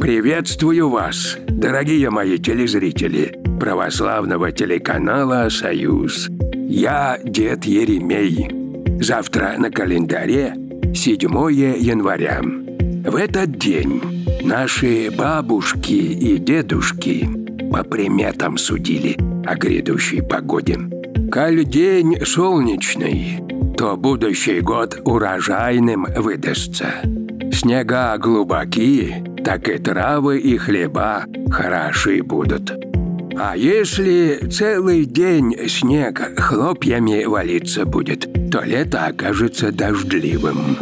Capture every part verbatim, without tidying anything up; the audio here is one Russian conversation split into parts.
Приветствую вас, дорогие мои телезрители православного телеканала «Союз». Я дед Еремей. Завтра на календаре седьмое января. В этот день наши бабушки и дедушки по приметам судили о грядущей погоде. Коль день солнечный, то будущий год урожайным выдастся. Снега глубокие, так и травы и хлеба хороши будут. А если целый день снег хлопьями валиться будет, то лето окажется дождливым.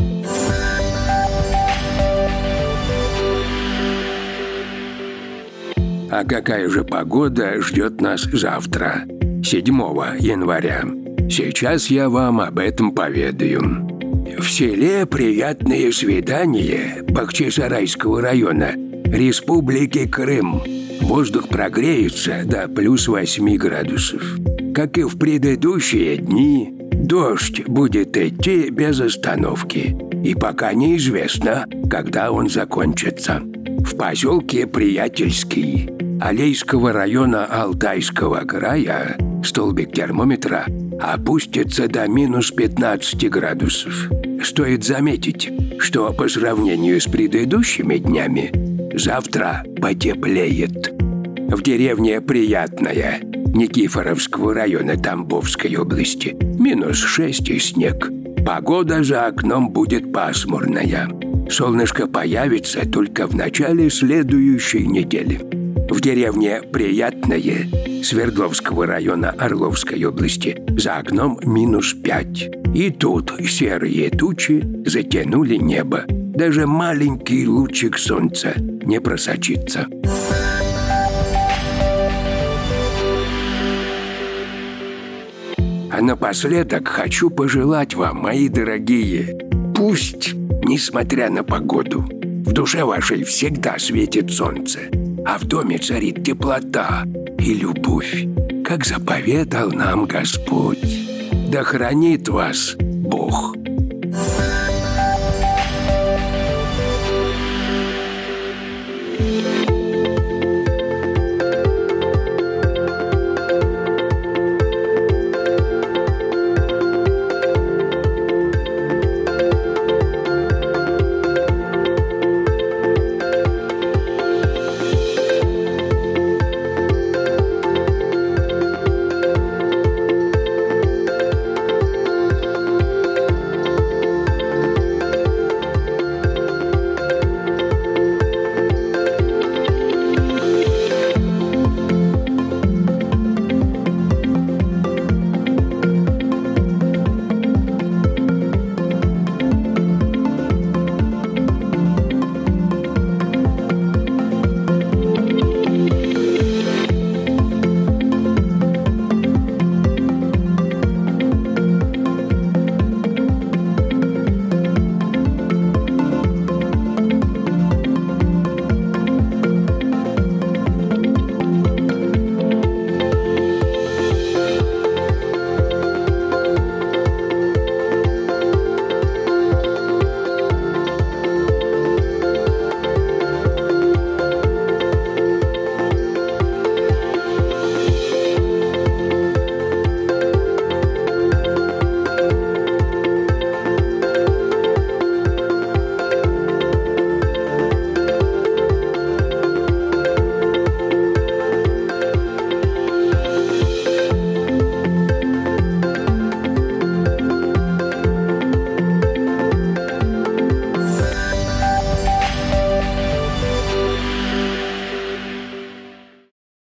А какая же погода ждет нас завтра, седьмого января? Сейчас я вам об этом поведаю. В селе приятные свидания Бахчисарайского района Республики Крым. Воздух прогреется до плюс восьми градусов. Как и в предыдущие дни, дождь будет идти без остановки. И пока неизвестно, когда он закончится. В поселке Приятельский Алейского района Алтайского края столбик термометра опустится до минус пятнадцати градусов. Стоит заметить, что по сравнению с предыдущими днями завтра потеплеет. В деревне Приятная Никифоровского района Тамбовской области минус шесть и снег. Погода за окном будет пасмурная. Солнышко появится только в начале следующей недели. В деревне Приятное Свердловского района Орловской области за окном минус пять. И тут серые тучи затянули небо. Даже маленький лучик солнца не просочится. А напоследок хочу пожелать вам, мои дорогие, пусть, несмотря на погоду, в душе вашей всегда светит солнце, а в доме царит теплота и любовь, как заповедал нам Господь. Да хранит вас Бог. Thank you.